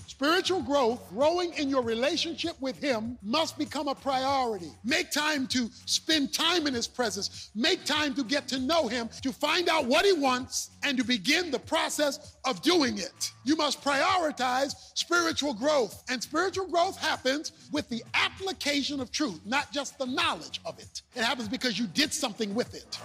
Spiritual growth, growing in your relationship with Him, must become a priority. Make time to spend time in His presence. Make time to get to know Him, to find out what He wants, and to begin the process of doing it. You must prioritize spiritual growth. And spiritual growth happens with the application of truth, not just the knowledge of it. It happens because you did something with it.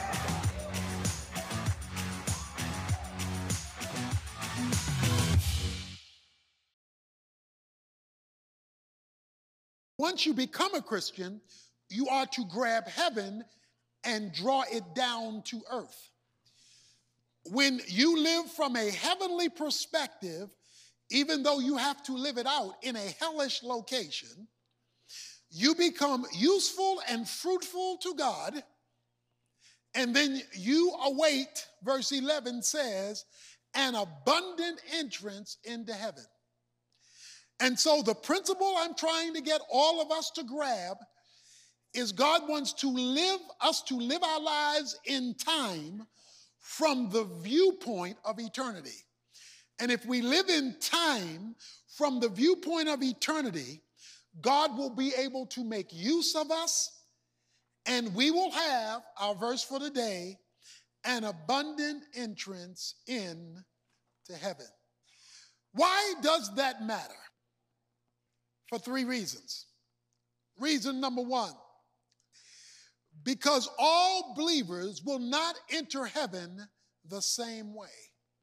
Once you become a Christian, you are to grab heaven and draw it down to earth. When you live from a heavenly perspective, even though you have to live it out in a hellish location, you become useful and fruitful to God, and then you await, verse 11 says, an abundant entrance into heaven. And so the principle I'm trying to get all of us to grab is God wants to live our lives in time from the viewpoint of eternity. And if we live in time from the viewpoint of eternity, God will be able to make use of us, and we will have, our verse for today, an abundant entrance into heaven. Why does that matter? For three reasons. Reason number one, because all believers will not enter heaven the same way.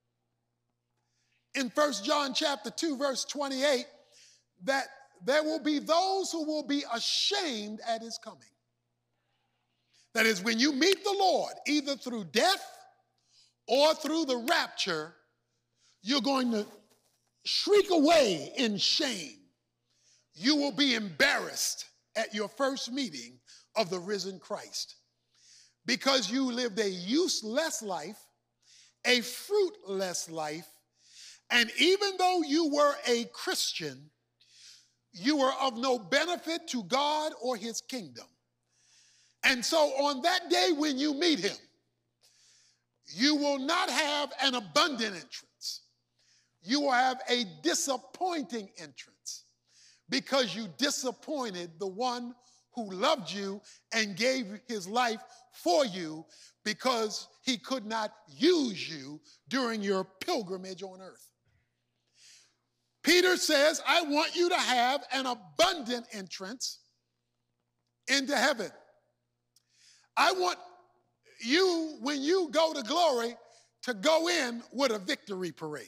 In 1 John chapter 2, verse 28, that there will be those who will be ashamed at his coming. That is, when you meet the Lord, either through death or through the rapture, you're going to shriek away in shame. You will be embarrassed at your first meeting of the risen Christ because you lived a useless life, a fruitless life, and even though you were a Christian, you were of no benefit to God or His kingdom. And so on that day when you meet Him, you will not have an abundant entrance. You will have a disappointing entrance, because you disappointed the one who loved you and gave his life for you because he could not use you during your pilgrimage on earth. Peter says, I want you to have an abundant entrance into heaven. I want you, when you go to glory, to go in with a victory parade.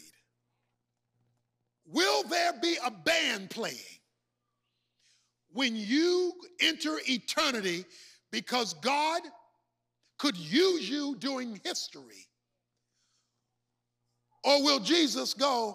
Will there be a band playing when you enter eternity because God could use you during history? Or will Jesus go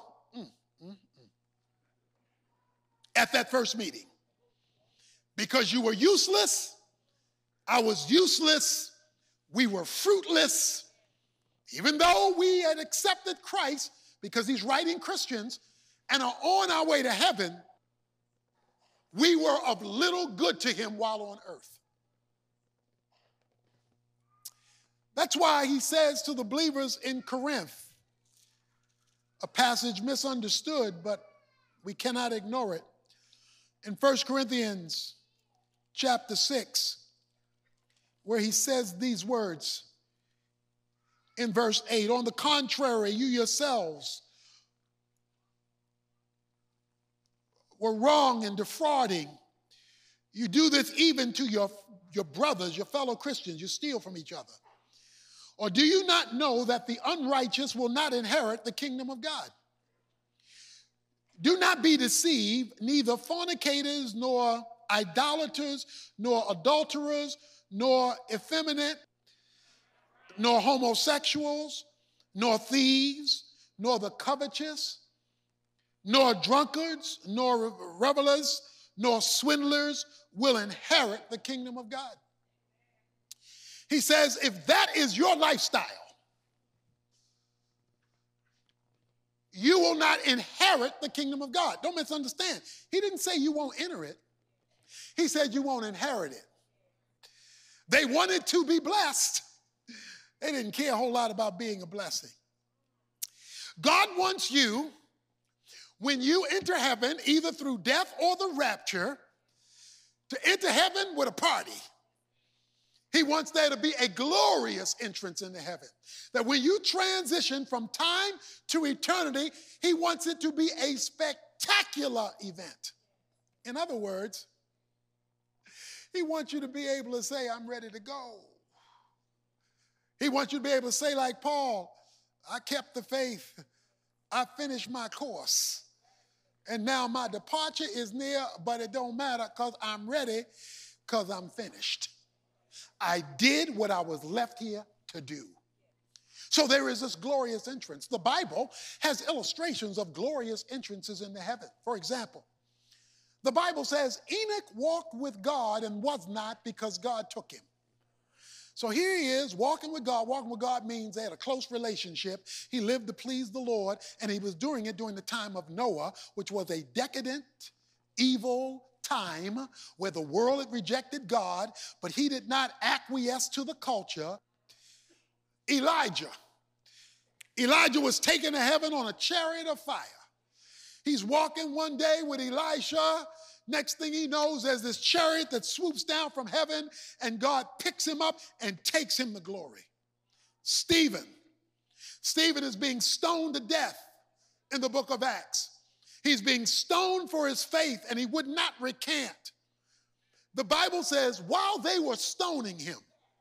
at that first meeting? Because you were useless, I was useless, we were fruitless, even though we had accepted Christ because He's writing Christians and are on our way to heaven, we were of little good to Him while on earth. That's why he says to the believers in Corinth, a passage misunderstood, but we cannot ignore it. In 1 Corinthians chapter 6, where he says these words in verse 8, on the contrary, you yourselves were wrong and defrauding. You do this even to your brothers, your fellow Christians. You steal from each other. Or do you not know that the unrighteous will not inherit the kingdom of God? Do not be deceived, neither fornicators, nor idolaters, nor adulterers, nor effeminate, nor homosexuals, nor thieves, nor the covetous, nor drunkards, nor revelers, nor swindlers will inherit the kingdom of God. He says, if that is your lifestyle, you will not inherit the kingdom of God. Don't misunderstand. He didn't say you won't enter it. He said you won't inherit it. They wanted to be blessed. They didn't care a whole lot about being a blessing. God wants you, when you enter heaven, either through death or the rapture, to enter heaven with a party. He wants there to be a glorious entrance into heaven. That when you transition from time to eternity, he wants it to be a spectacular event. In other words, he wants you to be able to say, I'm ready to go. He wants you to be able to say, like Paul, I kept the faith. I finished my course. And now my departure is near, but it don't matter because I'm ready, because I'm finished. I did what I was left here to do. So there is this glorious entrance. The Bible has illustrations of glorious entrances into heaven. For example, the Bible says Enoch walked with God and was not because God took him. So here he is walking with God. Walking with God means they had a close relationship. He lived to please the Lord, and he was doing it during the time of Noah, which was a decadent, evil time where the world had rejected God, but he did not acquiesce to the culture. Elijah was taken to heaven on a chariot of fire. He's walking one day with Elisha. Next thing he knows, there's this chariot that swoops down from heaven, and God picks him up and takes him to glory. Stephen is being stoned to death in the book of Acts. He's being stoned for his faith, and he would not recant. The Bible says, while they were stoning him,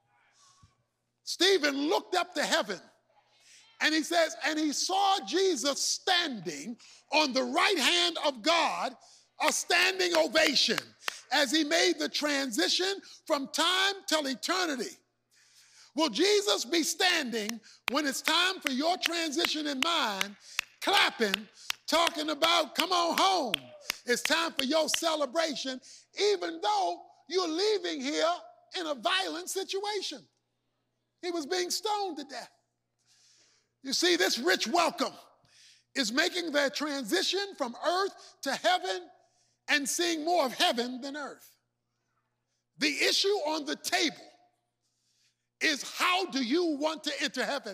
Stephen looked up to heaven, and he says, and he saw Jesus standing on the right hand of God, a standing ovation as he made the transition from time till eternity. Will Jesus be standing when it's time for your transition and mine, clapping, talking about, come on home. It's time for your celebration, even though you're leaving here in a violent situation. He was being stoned to death. You see, this rich welcome is making their transition from earth to heaven and seeing more of heaven than earth. The issue on the table is, how do you want to enter heaven?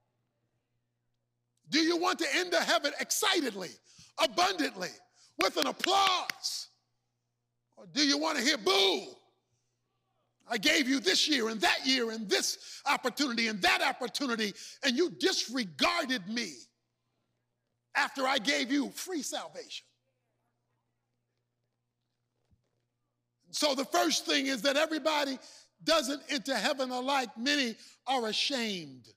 Do you want to enter heaven excitedly, abundantly, with an applause? Or do you want to hear boo? I gave you this year and this opportunity and that opportunity, and you disregarded me after I gave you free salvation. So the first thing is that everybody doesn't enter heaven alike. Many are ashamed.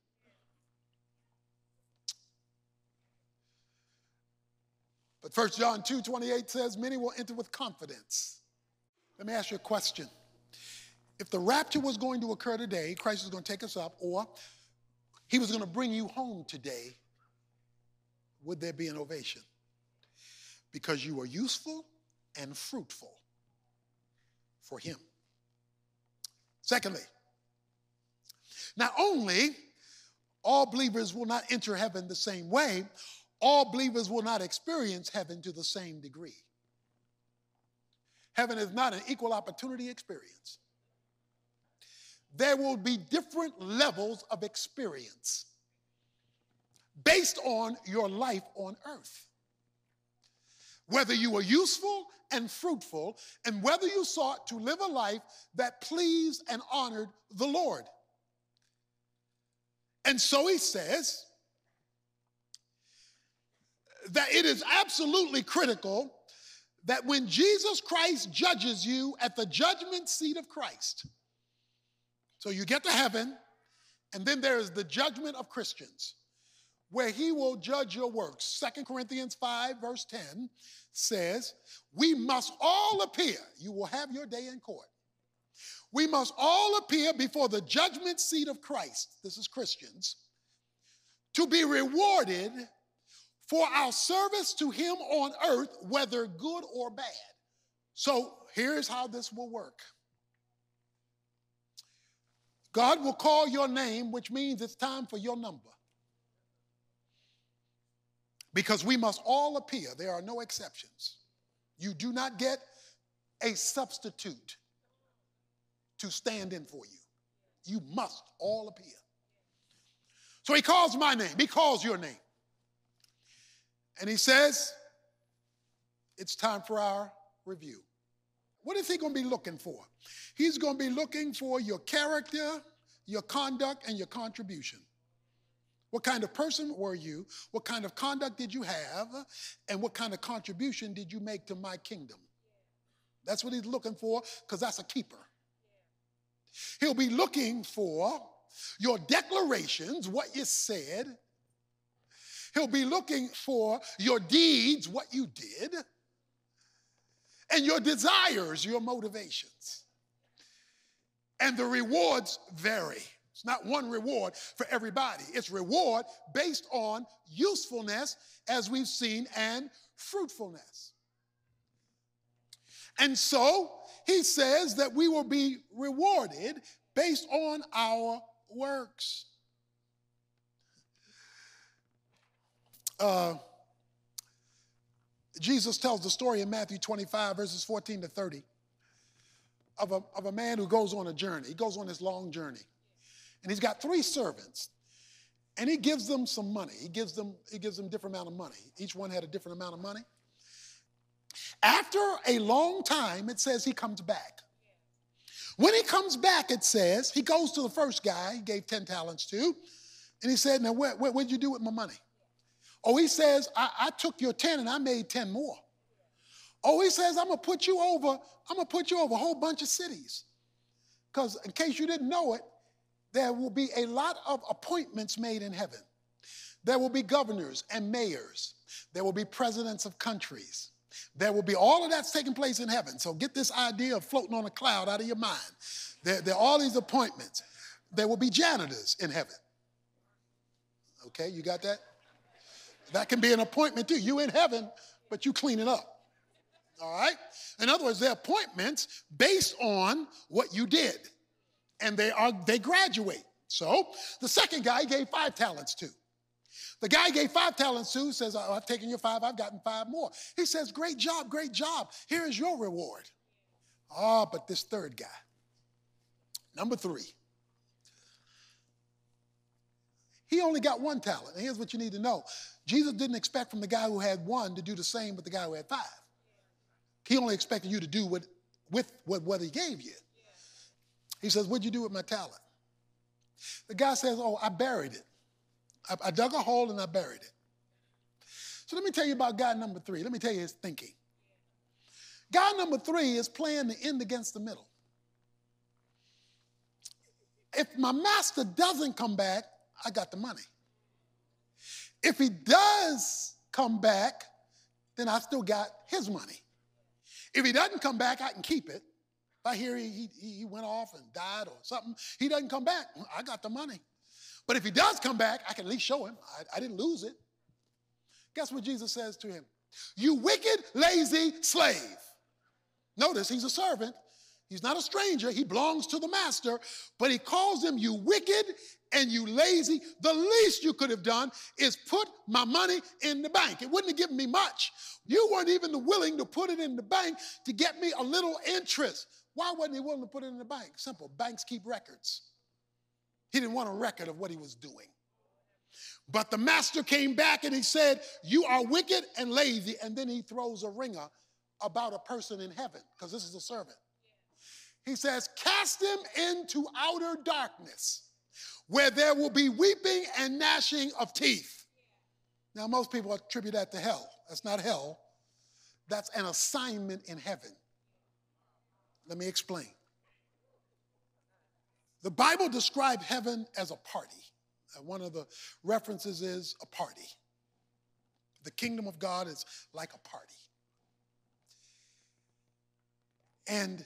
But 1 John 2:28 says, many will enter with confidence. Let me ask you a question. If the rapture was going to occur today, Christ was going to take us up, or he was going to bring you home today, would there be an ovation? Because you are useful and fruitful for him. Secondly, not only all believers will not enter heaven the same way, all believers will not experience heaven to the same degree. Heaven is not an equal opportunity experience. There will be different levels of experience based on your life on earth. Whether you were useful and fruitful, and whether you sought to live a life that pleased and honored the Lord. And so he says that it is absolutely critical that when Jesus Christ judges you at the judgment seat of Christ, so you get to heaven, and then there is the judgment of Christians, where he will judge your works. 2 Corinthians 5, verse 10 says, we must all appear. You will have your day in court. We must all appear before the judgment seat of Christ, this is Christians, to be rewarded for our service to him on earth, whether good or bad. So here's how this will work. God will call your name, which means it's time for your number. Because we must all appear. There are no exceptions. You do not get a substitute to stand in for you. You must all appear. So he calls my name. He calls your name. And he says, It's time for our review. What is he going to be looking for? He's going to be looking for your character, your conduct, and your contribution. What kind of person were you? What kind of conduct did you have? And what kind of contribution did you make to my kingdom? That's what he's looking for, because that's a keeper. He'll be looking for your declarations, what you said. He'll be looking for your deeds, what you did, and your desires, your motivations. And the rewards vary. It's not one reward for everybody. It's reward based on usefulness, as we've seen, and fruitfulness. And so he says that we will be rewarded based on our works. Jesus tells the story in Matthew 25, verses 14 to 30, of a man who goes on a journey. He goes on this long journey. And he's got 3 servants. And he gives them some money. He gives them a different amount of money. Each one had a different amount of money. After a long time, it says he comes back. When he comes back, it says, he goes to the first guy he gave 10 talents to, and he said, now, what did you do with my money? Oh, he says, I took your 10 and I made 10 more. Oh, he says, I'm going to put you over a whole bunch of cities. Because in case you didn't know it, there will be a lot of appointments made in heaven. There will be governors and mayors. There will be presidents of countries. There will be all of that's taking place in heaven. So get this idea of floating on a cloud out of your mind. There are all these appointments. There will be janitors in heaven. Okay, you got that? That can be an appointment too. You in heaven, but you clean it up. All right? In other words, they're appointments based on what you did. And they graduate. So the second guy gave 5 talents to. The guy he gave 5 talents to says, oh, I've taken your 5, I've gotten 5 more. He says, great job, great job. Here is your reward. Ah, but this third guy, number 3, he only got 1 talent. And here's what you need to know. Jesus didn't expect from the guy who had 1 to do the same with the guy who had 5. He only expected you to do what he gave you. He says, what'd you do with my talent? The guy says, oh, I buried it. I dug a hole and I buried it. So let me tell you about guy number 3. Let me tell you his thinking. Guy number 3 is playing the end against the middle. If my master doesn't come back, I got the money. If he does come back, then I still got his money. If he doesn't come back, I can keep it. If I hear he went off and died or something, he doesn't come back, I got the money. But if he does come back, I can at least show him I didn't lose it. Guess what Jesus says to him? You wicked, lazy slave. Notice he's a servant. He's not a stranger. He belongs to the master. But he calls him you wicked and you lazy. The least you could have done is put my money in the bank. It wouldn't have given me much. You weren't even willing to put it in the bank to get me a little interest. Why wasn't he willing to put it in the bank? Simple. Banks keep records. He didn't want a record of what he was doing. But the master came back and he said, you are wicked and lazy. And then he throws a ringer about a person in heaven, because this is a servant. He says, cast him into outer darkness, where there will be weeping and gnashing of teeth. Now, most people attribute that to hell. That's not hell. That's an assignment in heaven. Let me explain. The Bible describes heaven as a party. One of the references is a party. The kingdom of God is like a party. And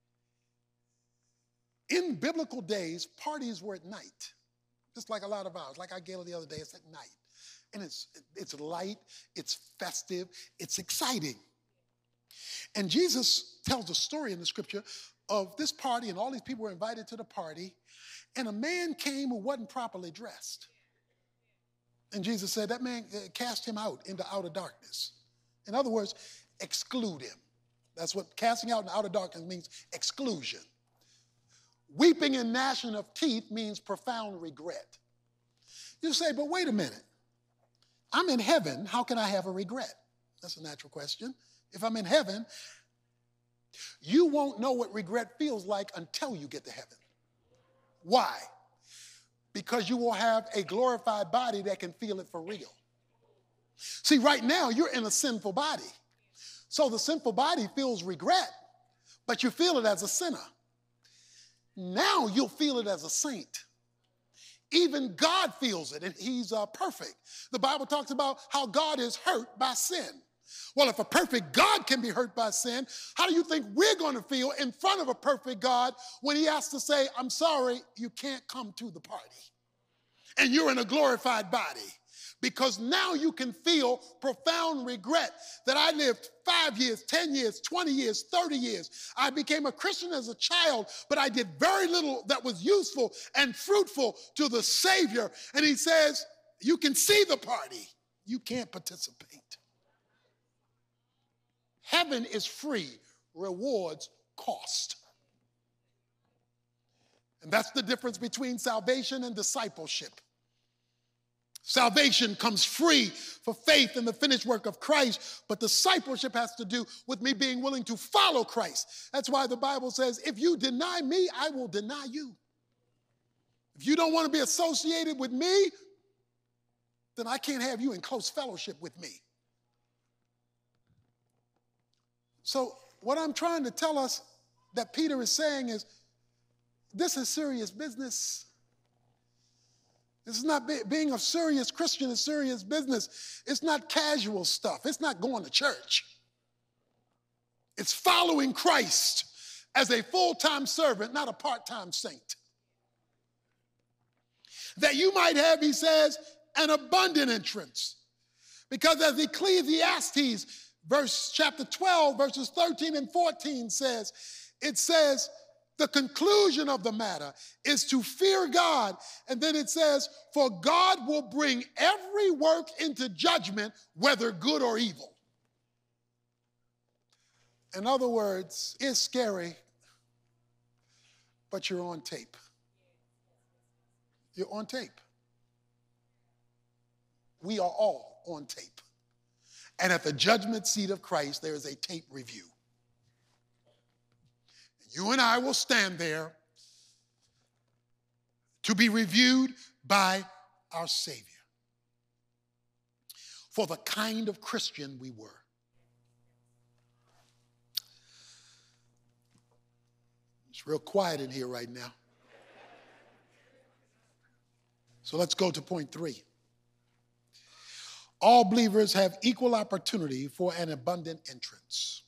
in biblical days, parties were at night, just like a lot of ours. Like I gave the other day, it's at night. And it's light, it's festive, it's exciting. And Jesus tells a story in the scripture of this party, and all these people were invited to the party, and a man came who wasn't properly dressed. And Jesus said, that man, cast him out into outer darkness. In other words, exclude him. That's what casting out into outer darkness means, exclusion. Weeping and gnashing of teeth means profound regret. You say, but wait a minute. I'm in heaven. How can I have a regret? That's a natural question. If I'm in heaven, you won't know what regret feels like until you get to heaven. Why? Because you will have a glorified body that can feel it for real. See, right now, you're in a sinful body. So the sinful body feels regret, but you feel it as a sinner. Now you'll feel it as a saint. Even God feels it, and he's perfect. The Bible talks about how God is hurt by sin. Well, if a perfect God can be hurt by sin, how do you think we're going to feel in front of a perfect God when he has to say, I'm sorry, you can't come to the party? And you're in a glorified body. Because now you can feel profound regret that I lived 5 years, 10 years, 20 years, 30 years. I became a Christian as a child, but I did very little that was useful and fruitful to the Savior. And he says, you can see the party. You can't participate. Heaven is free. Rewards cost. And that's the difference between salvation and discipleship. Salvation comes free for faith in the finished work of Christ, but discipleship has to do with me being willing to follow Christ. That's why the Bible says, if you deny me, I will deny you. If you don't want to be associated with me, then I can't have you in close fellowship with me. So what I'm trying to tell us that Peter is saying is, this is serious business. This is not being a serious Christian is serious business. It's not casual stuff. It's not going to church. It's following Christ as a full-time servant, not a part-time saint. That you might have, he says, an abundant entrance. Because as Ecclesiastes, chapter 12, verses 13 and 14 says, it says, the conclusion of the matter is to fear God. And then it says, for God will bring every work into judgment, whether good or evil. In other words, it's scary, but you're on tape. You're on tape. We are all on tape. And at the judgment seat of Christ, there is a tape review. You and I will stand there to be reviewed by our Savior for the kind of Christian we were. It's real quiet in here right now. So let's go to point 3. All believers have equal opportunity for an abundant entrance.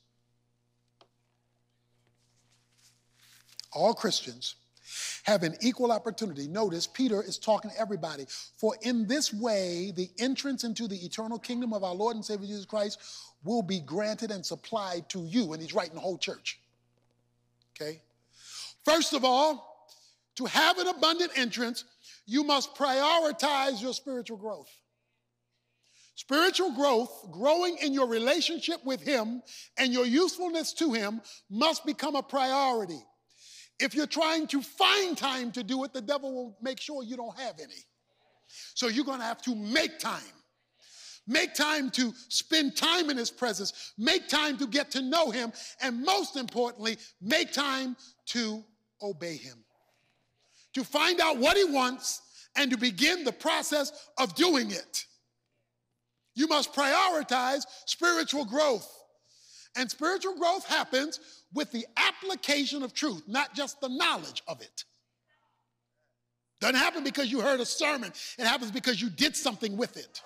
All Christians have an equal opportunity. Notice, Peter is talking to everybody. For in this way, the entrance into the eternal kingdom of our Lord and Savior Jesus Christ will be granted and supplied to you. And he's writing the whole church. Okay? First of all, to have an abundant entrance, you must prioritize your spiritual growth. Spiritual growth, growing in your relationship with him and your usefulness to him, must become a priority. If you're trying to find time to do it, the devil will make sure you don't have any. So you're going to have to make time. Make time to spend time in his presence. Make time to get to know him. And most importantly, make time to obey him. To find out what he wants and to begin the process of doing it. You must prioritize spiritual growth. And spiritual growth happens with the application of truth, not just the knowledge of it. Doesn't happen because you heard a sermon. It happens because you did something with it.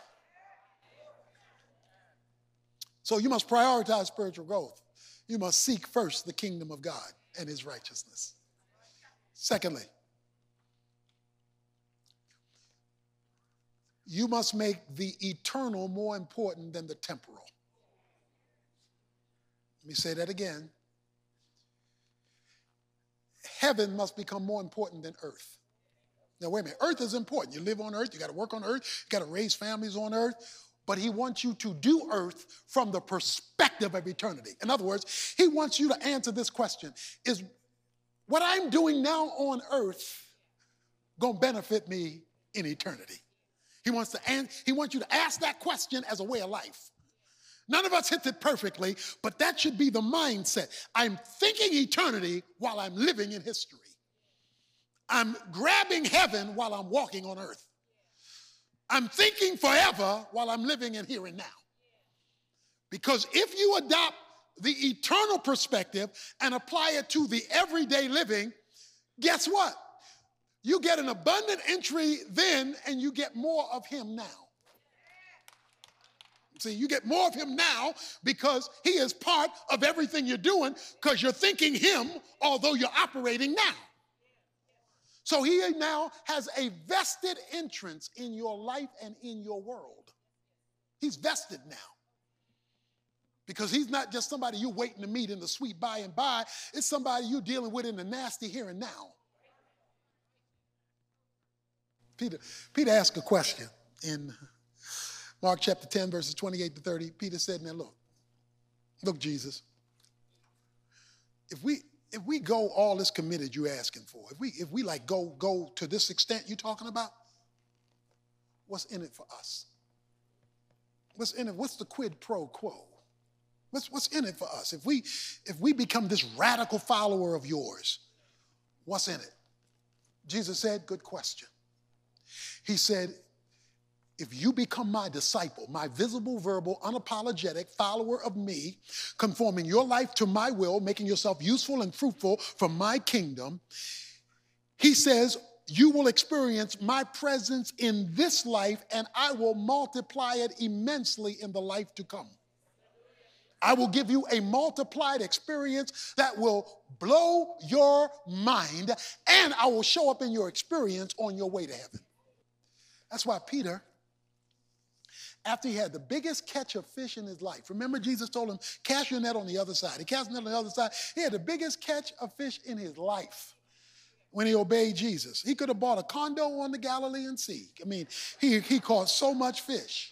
So you must prioritize spiritual growth. You must seek first the kingdom of God and his righteousness. Secondly, you must make the eternal more important than the temporal. Let me say that again. Heaven must become more important than earth. Now, wait a minute. Earth is important. You live on earth. You got to work on earth. You got to raise families on earth. But he wants you to do earth from the perspective of eternity. In other words, he wants you to answer this question. Is what I'm doing now on earth going to benefit me in eternity? He wants you to ask that question as a way of life. None of us hit it perfectly, but that should be the mindset. I'm thinking eternity while I'm living in history. I'm grabbing heaven while I'm walking on earth. I'm thinking forever while I'm living in here and now. Because if you adopt the eternal perspective and apply it to the everyday living, guess what? You get an abundant entry then, and you get more of him now. See, you get more of him now because he is part of everything you're doing because you're thinking him, although you're operating now. So he now has a vested entrance in your life and in your world. He's vested now. Because he's not just somebody you're waiting to meet in the sweet by and by. It's somebody you're dealing with in the nasty here and now. Peter asked a question in Mark chapter 10, verses 28 to 30. Peter said, now look, Jesus, if we go all this committed you're asking for, if we like go to this extent you're talking about, what's in it for us? What's in it? What's the quid pro quo? What's in it for us? If we become this radical follower of yours, what's in it? Jesus said, good question. He said, if you become my disciple, my visible, verbal, unapologetic follower of me, conforming your life to my will, making yourself useful and fruitful for my kingdom, he says, you will experience my presence in this life and I will multiply it immensely in the life to come. I will give you a multiplied experience that will blow your mind, and I will show up in your experience on your way to heaven. That's why Peter, after he had the biggest catch of fish in his life, remember Jesus told him, cast your net on the other side. He cast the net on the other side. He had the biggest catch of fish in his life when he obeyed Jesus. He could have bought a condo on the Galilean Sea. I mean, he caught so much fish.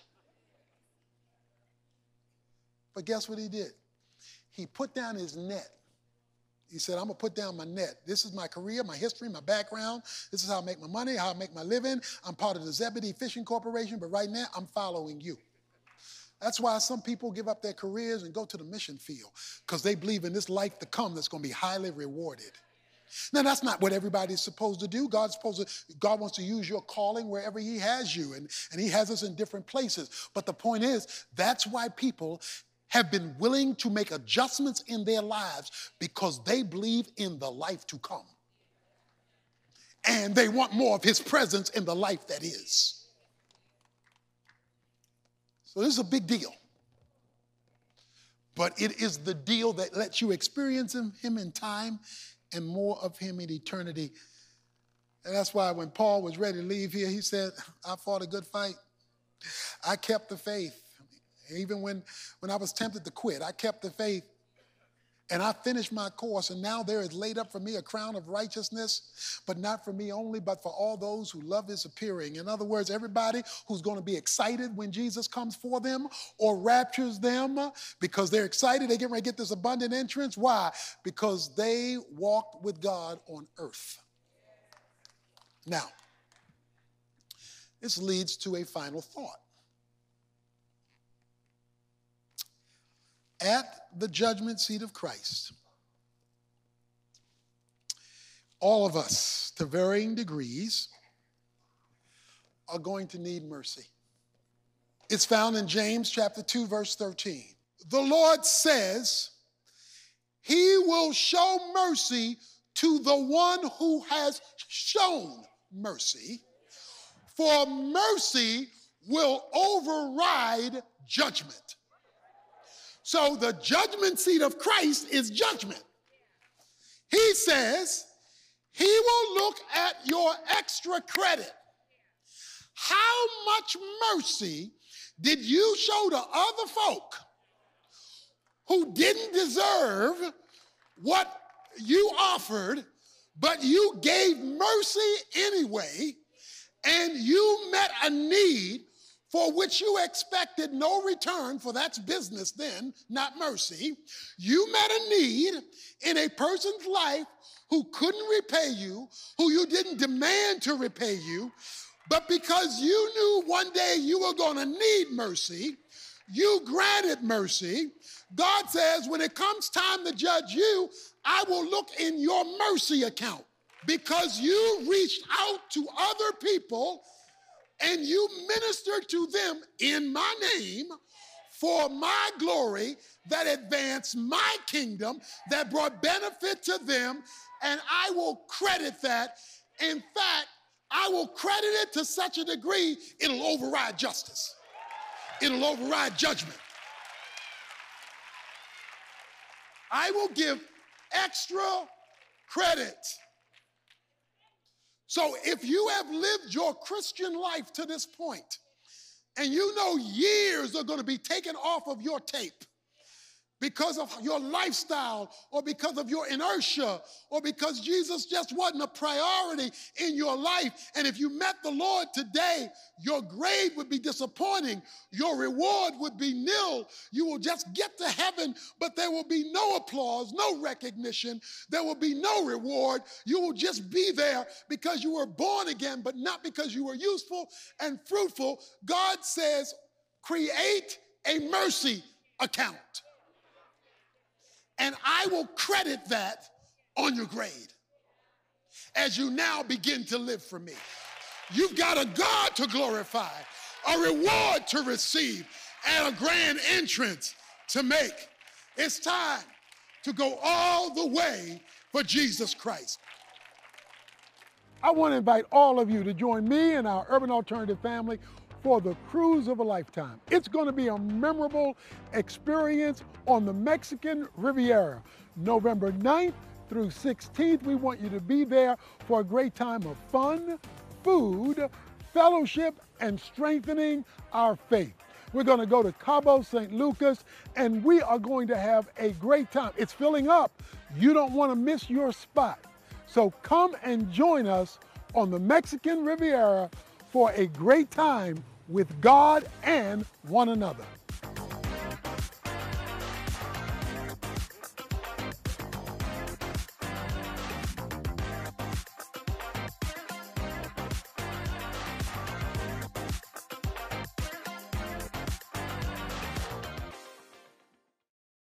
But guess what he did? He put down his net. He said, I'm going to put down my net. This is my career, my history, my background. This is how I make my money, how I make my living. I'm part of the Zebedee Fishing Corporation, but right now I'm following you. That's why some people give up their careers and go to the mission field, because they believe in this life to come that's going to be highly rewarded. Now, that's not what everybody's supposed to do. God wants to use your calling wherever he has you, and he has us in different places. But the point is, that's why people have been willing to make adjustments in their lives, because they believe in the life to come. And they want more of his presence in the life that is. So this is a big deal. But it is the deal that lets you experience him in time and more of him in eternity. And that's why when Paul was ready to leave here, he said, I fought a good fight. I kept the faith. Even when I was tempted to quit, I kept the faith and I finished my course. And now there is laid up for me a crown of righteousness, but not for me only, but for all those who love his appearing. In other words, everybody who's going to be excited when Jesus comes for them or raptures them because they're excited, they get ready to get this abundant entrance. Why? Because they walked with God on earth. Now, this leads to a final thought. At the judgment seat of Christ, all of us, to varying degrees, are going to need mercy. It's found in James chapter 2, verse 13. The Lord says he will show mercy to the one who has shown mercy, for mercy will override judgment. So the judgment seat of Christ is judgment. He says he will look at your extra credit. How much mercy did you show to other folk who didn't deserve what you offered, but you gave mercy anyway, and you met a need for which you expected no return, for that's business then, not mercy. You met a need in a person's life who couldn't repay you, who you didn't demand to repay you, but because you knew one day you were going to need mercy, You granted mercy. God says, when it comes time to judge you, I will look in your mercy account because you reached out to other people and you ministered to them in my name for my glory that advanced my kingdom, that brought benefit to them, and I will credit that. In fact, I will credit it to such a degree, it'll override justice. It'll override judgment. I will give extra credit. So if you have lived your Christian life to this point, and you know years are going to be taken off of your tape because of your lifestyle or because of your inertia or because Jesus just wasn't a priority in your life. And if you met the Lord today, your grade would be disappointing. Your reward would be nil. You will just get to heaven, but there will be no applause, no recognition. There will be no reward. You will just be there because you were born again, but not because you were useful and fruitful. God says, create a mercy account. And I will credit that on your grade as you now begin to live for me. You've got a God to glorify, a reward to receive, and a grand entrance to make. It's time to go all the way for Jesus Christ. I want to invite all of you to join me and our Urban Alternative family for the cruise of a lifetime. It's going to be a memorable experience on the Mexican Riviera, November 9th through 16th. We want you to be there for a great time of fun, food, fellowship, and strengthening our faith. We're going to go to Cabo San Lucas, and we are going to have a great time. It's filling up. You don't want to miss your spot. So come and join us on the Mexican Riviera for a great time with God and one another.